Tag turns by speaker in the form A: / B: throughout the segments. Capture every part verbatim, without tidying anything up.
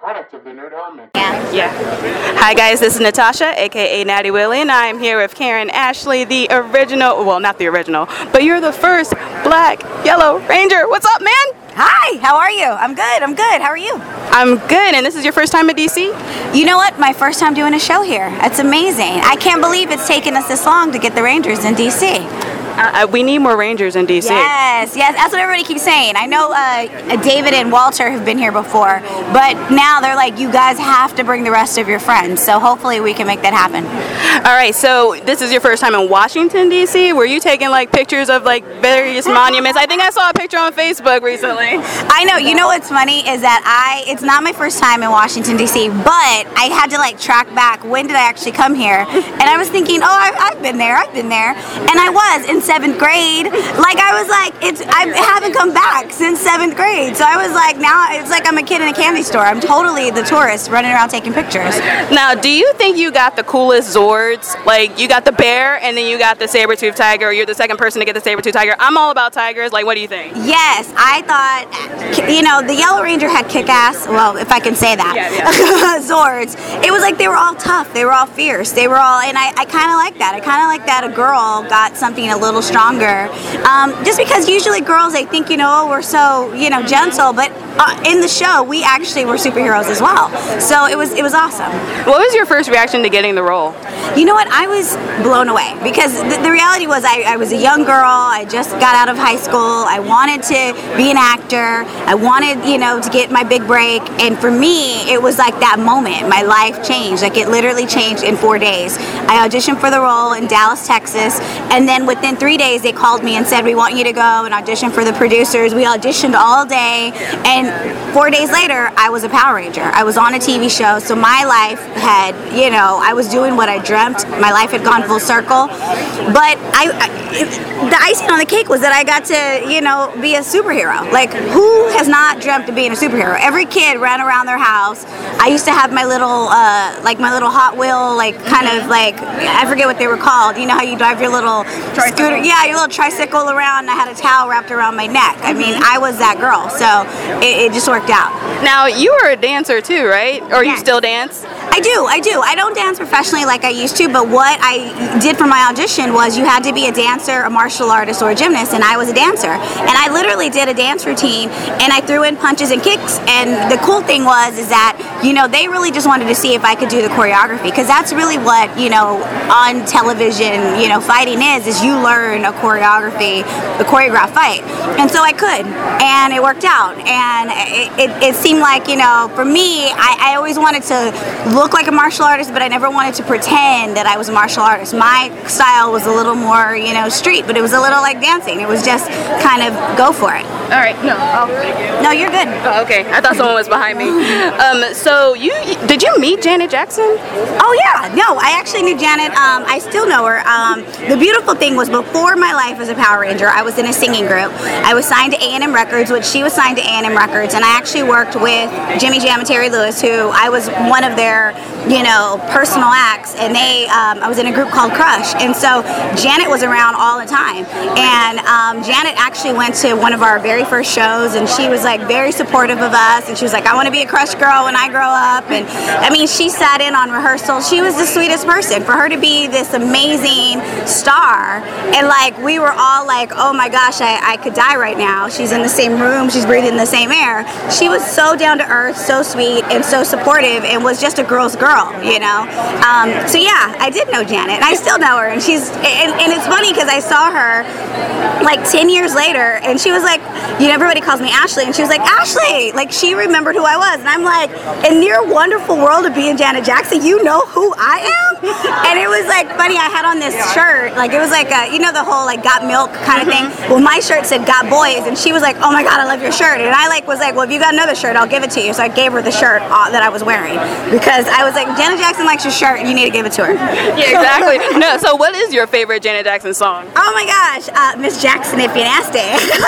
A: product of the Nerd Element.
B: Yeah. yeah. Hi guys, this is Natasha, aka Natty Willie, and I am here with Karen Ashley, the original, well not the original, but you're the first Black Yellow Ranger. What's up, man?
C: Hi, how are you? I'm good, I'm good. How are you?
B: I'm good, and this is your first time at D C?
C: You know what? My first time doing a show here. It's amazing. I can't believe it's taken us this long to get the Rangers in D C.
B: Uh, we need more Rangers in D C.
C: Yes, yes, that's what everybody keeps saying. I know uh, David and Walter have been here before, but now they're like, you guys have to bring the rest of your friends. So hopefully we can make that happen.
B: All right, so this is your first time in Washington, D C? Were you taking like pictures of like various monuments? I think I saw a picture on Facebook recently.
C: I know. You know what's funny is that I, it's not my first time in Washington, D C, but I had to like track back when did I actually come here. And I was thinking, oh, I've, I've been there, I've been there. And I was in seventh grade. Like I was like, it's I haven't come back since seventh grade. So I was like, now it's like I'm a kid in a candy store. I'm totally the tourist running around taking pictures.
B: Now, do you think you got the coolest Zords? Like you got the bear and then you got the saber-tooth tiger, or you're the second person to get the saber-tooth tiger? I'm all about tigers. Like, what do you think?
C: Yes, I thought, you know, the Yellow Ranger had kick-ass, well, if I can say that,
B: yeah, yeah.
C: Zords. It was like they were all tough. They were all fierce. They were all, and I, I kind of like that. I kind of like that a girl got something a little stronger. Um, just because usually girls, they think, you know, oh, we're so, you know, gentle, but uh, in the show, we actually were superheroes as well. So it was it was awesome.
B: What was your first reaction to getting the role?
C: You know what? I was blown away because the, the reality was I, I was a young girl. I just got out of high school. I wanted to be an actor. I wanted, you know, to get my big break. And for me, it was like that moment. My life changed. Like it literally changed in four days. I auditioned for the role in Dallas, Texas. And then within three days, they called me and said, we want you to go and audition for the producers. We auditioned all day. And four days later, I was a Power Ranger. I was on a T V show. So my life had, you know, I was doing what I dreamt. My life had gone full circle. But I, I the icing on the cake was that I got to, you know, be a superhero. Like, who has not dreamt of being a superhero? Every kid ran around their house. I used to have my little, uh, like my little Hot Wheel, like kind of like, I forget what they were called. You know how you drive your little
B: Tricycle.
C: scooter? Yeah, your little tricycle around. And I had a towel wrapped around my neck. I mean, I was that girl. So it, it just worked out.
B: Now, you were a dancer too, right? Or
C: Yes.
B: you still dance?
C: I do, I do. I don't dance professionally like I used to, but what I did for my audition was you had to be a dancer, a martial artist, or a gymnast, and I was a dancer. And I literally did a dance routine, and I threw in punches and kicks, and the cool thing was is that, you know, they really just wanted to see if I could do the choreography, because that's really what, you know, on television, you know, fighting is, is you learn a choreography, the choreographed fight. And so I could, and it worked out. And it, it, it seemed like, you know, for me, I, I always wanted to look like a martial artist, but I never wanted to pretend that I was a martial artist. My style was a little more, you know, street, but it was a little like dancing. It was just kind of go for it.
B: All right. No. Oh.
C: No, you're good.
B: Oh, okay. I thought someone was behind me. Um, so you did you meet Janet Jackson?
C: Oh yeah, no, I actually knew Janet. Um, I still know her. Um, the beautiful thing was before my life as a Power Ranger, I was in a singing group. I was signed to A and M Records, which she was signed to A and M Records, and I actually worked with Jimmy Jam and Terry Lewis, who I was one of their, you know, personal acts, and they, um, I was in a group called Crush, and so Janet was around all the time, and um, Janet actually went to one of our very first shows, and she was like very supportive of us, and she was like, I want to be a Crush girl when I grow up, and I mean, she sat in on rehearsal. She was the sweetest person. For her to be this amazing star, and like we were all like, oh my gosh, I, I could die right now. She's in the same room, she's breathing the same air. She was so down to earth, so sweet, and so supportive, and was just a girl's girl, you know. Um, so yeah, I did know Janet, and I still know her, and she's and, and it's funny because I saw her like ten years later, and she was like, you know, everybody calls me Ashley, and she was like, Ashley, like she remembered who I was, and I'm like, in your wonderful world of being Janet Jackson, you know who I am? And it was like funny, I had on this shirt, like it was like a, you know, the whole like got milk kind of thing. Well, my shirt said got boys, and she was like, oh my god, I love your shirt, and I like was like, well, if you got another shirt, I'll give it to you. So I gave her the shirt uh, that I was wearing, because I was like, Janet Jackson likes your shirt, you need to give it to her.
B: Yeah, exactly. No, so what is your favorite Janet Jackson song?
C: Oh my gosh, uh, Miss Jackson, if you're nasty.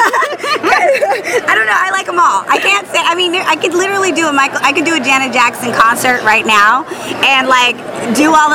C: I don't know, I like them all. I can't say, I mean, I could literally do a Michael, I could do a Janet Jackson concert right now, and like do all the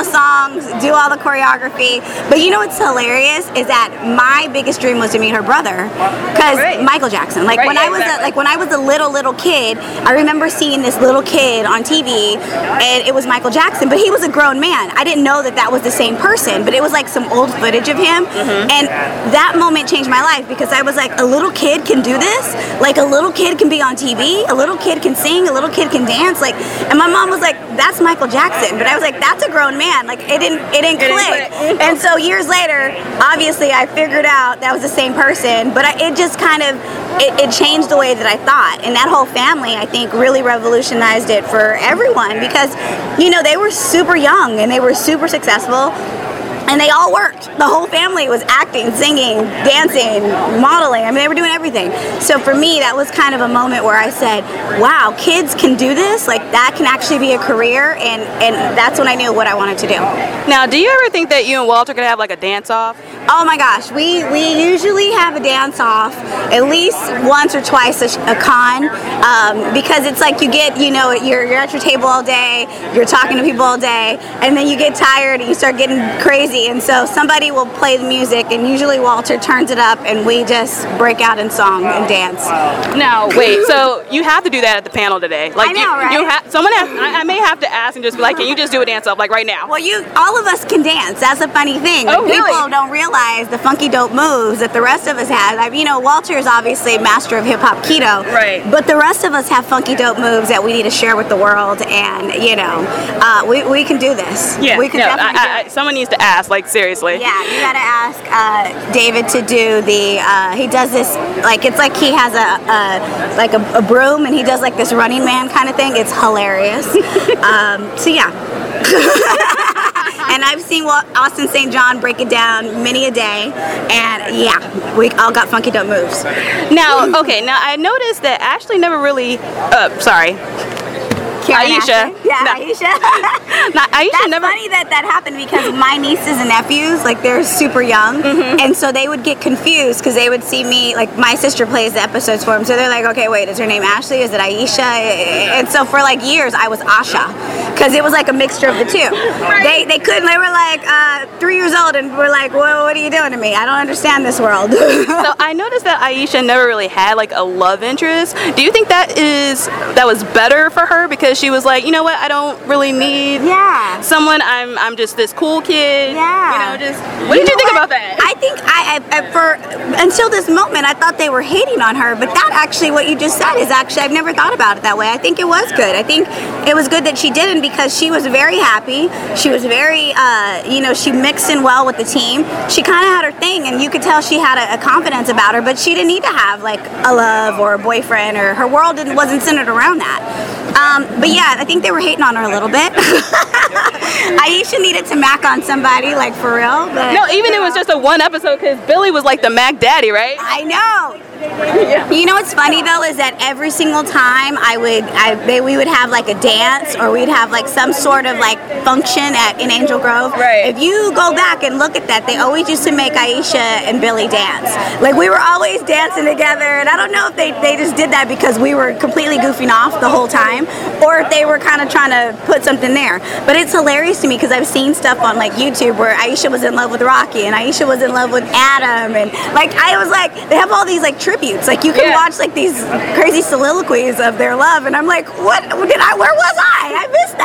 C: the songs, do all the choreography. But you know what's hilarious is that my biggest dream was to meet her brother, because
B: Right.
C: Michael Jackson. Like
B: Right,
C: when
B: yeah,
C: I was
B: exactly.
C: a, like when I was a little little kid, I remember seeing this little kid on T V, and it was Michael Jackson, but he was a grown man. I didn't know that that was the same person, but it was like some old footage of him,
B: Mm-hmm.
C: and that moment changed my life because I was like, a little kid can do this. Like a little kid can be on T V, a little kid can sing, a little kid can dance. Like, and my mom was like, that's Michael Jackson, but I was like, that's a grown man. Like it didn't it didn't
B: It didn't
C: click.
B: click.
C: And so years later, obviously I figured out that was the same person, but I, it just kind of it, it changed the way that I thought, and that whole family I think really revolutionized it for everyone because you know they were super young and they were super successful. And they all worked. The whole family was acting, singing, dancing, modeling. I mean, they were doing everything. So for me, that was kind of a moment where I said, wow, kids can do this. Like, that can actually be a career. And, and that's when I knew what I wanted to do.
B: Now, do you ever think that you and Walter could have like a dance off?
C: Oh my gosh, we, we usually have a dance off at least once or twice a, sh- a con um, because it's like you get, you know, you're, you're at your table all day, you're talking to people all day, and then you get tired and you start getting crazy, and so somebody will play the music, and usually Walter turns it up and we just break out in song and dance.
B: Now, wait, so you have to do that at the panel today. Like
C: I know,
B: you,
C: right?
B: you ha- someone has, I, I may have to ask and just be like, can you just do a dance off like right now?
C: Well, you, all of us can dance. That's a funny thing.
B: Oh,
C: Like,
B: really?
C: People don't realize the funky dope moves that the rest of us have. I mean, you know, Walter is obviously master of hip hop keto,
B: Right.
C: But the rest of us have funky dope moves that we need to share with the world, and you know, uh, we we can do this.
B: Yeah,
C: we can
B: no,
C: definitely
B: I, I,
C: do it.
B: someone needs to ask, like seriously.
C: Yeah, you gotta ask uh, David to do the. Uh, he does this like it's like he has a, a like a, a broom, and he does like this Running Man kind of thing. It's hilarious. um, so yeah. And I've seen Wa- Austin Saint John break it down many a day, and yeah, we all got funky dope moves.
B: Now, okay, now I noticed that Ashley never really, uh, sorry,
C: Karen
B: Aisha.
C: Ashley. Yeah,
B: No.
C: Aisha.
B: not Aisha
C: That's
B: never.
C: funny that that happened because my nieces and nephews, like they're super young,
B: Mm-hmm.
C: and so they would get confused because they would see me, like my sister plays the episodes for them, so they're like, okay, wait, is her name Ashley? Is it Aisha? And so for like years, I was Asha because it was like a mixture of the two. They they couldn't. They were like uh, three years old and were like, well, what are you doing to me? I don't understand this world.
B: So I noticed that Aisha never really had like a love interest. Do you think that is that was better for her because she was like, you know what, I don't really need
C: Yeah.
B: someone. I'm I'm just this cool kid.
C: Yeah.
B: You know, just what did you
C: know
B: think
C: what?
B: about that?
C: I think I, I, I for until this moment I thought they were hating on her, but that actually what you just said is actually I've never thought about it that way. I think it was good. I think it was good that she didn't because she was very happy. She was very uh, you know, she mixed in well with the team. She kind of had her thing, and you could tell she had a, a confidence about her, but she didn't need to have like a love or a boyfriend, or her world didn't, wasn't centered around that. Um, but yeah, I think they were hating on her a little bit. Aisha needed to mac on somebody, like for real. But,
B: No, even it was just a one episode because Billy was like the Mac Daddy, right?
C: I know. You know what's funny though is that every single time I would, I they, we would have like a dance, or we'd have like some sort of like function at in Angel Grove.
B: Right.
C: If you go back and look at that, they always used to make Aisha and Billy dance. Like we were always dancing together, and I don't know if they they just did that because we were completely goofing off the whole time, or if they were kind of trying to put something there. But it's hilarious to me because I've seen stuff on like YouTube where Aisha was in love with Rocky and Aisha was in love with Adam, and like I was like, they have all these like tributes. Like you can
B: Yeah.
C: watch like these crazy soliloquies of their love, and I'm like, what did I? Where was I? I missed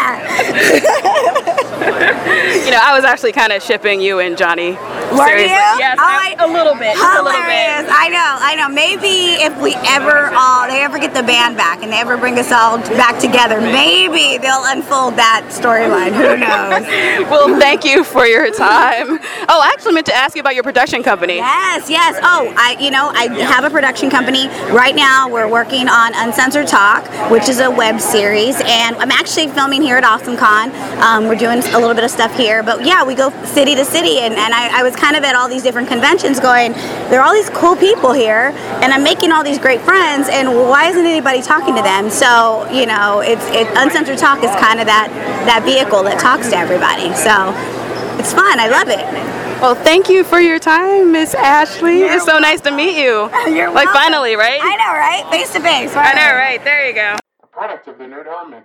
C: that.
B: You know, I was actually kind of shipping you and Johnny.
C: Were
B: Seriously.
C: you?
B: Yes,
C: Oh,
B: I-
C: I-
B: a little bit. Just a little
C: Hilarious.
B: bit.
C: I know, I know. Maybe if we ever all they ever get the band back and they ever bring us all back together, maybe they'll unfold that storyline. Who knows?
B: Well, thank you for your time. Oh, I actually meant to ask you about your production company.
C: Yes, yes. Oh, I, you know, I have a production company right now. We're working on Uncensored Talk, which is a web series, and I'm actually filming here at AwesomeCon. Um, we're doing a little bit of stuff here, but yeah, we go city to city, and, and I, I was kind of at all these different conventions going, there are all these cool people here, and I'm making all these great friends, and why isn't anybody talking to them? So, you know, it's it, Uncensored Talk is kind of that that vehicle that talks to everybody. So it's fun. I love it.
B: Well, thank you for your time, Miss Ashley.
C: You're
B: It's so nice to meet you.
C: You're
B: Like
C: welcome.
B: finally, right?
C: I know, right? Face to face.
B: I know, right? There you go.
A: A product of the Nerd Element.